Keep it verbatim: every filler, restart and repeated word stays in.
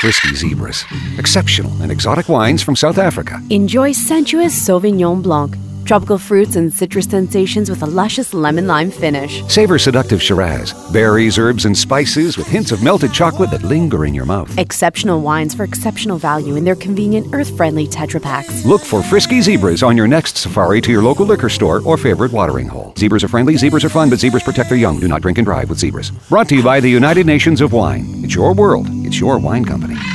Frisky Zebras. Exceptional and exotic wines from South Africa. Enjoy sensuous Sauvignon Blanc. Tropical fruits and citrus sensations with a luscious lemon-lime finish. Savor seductive Shiraz. Berries, herbs, and spices with hints of melted chocolate that linger in your mouth. Exceptional wines for exceptional value in their convenient, earth-friendly Tetra Paks. Look for Frisky Zebras on your next safari to your local liquor store or favorite watering hole. Zebras are friendly, zebras are fun, but zebras protect their young. Do not drink and drive with zebras. Brought to you by the United Nations of Wine. It's your world. It's your wine company.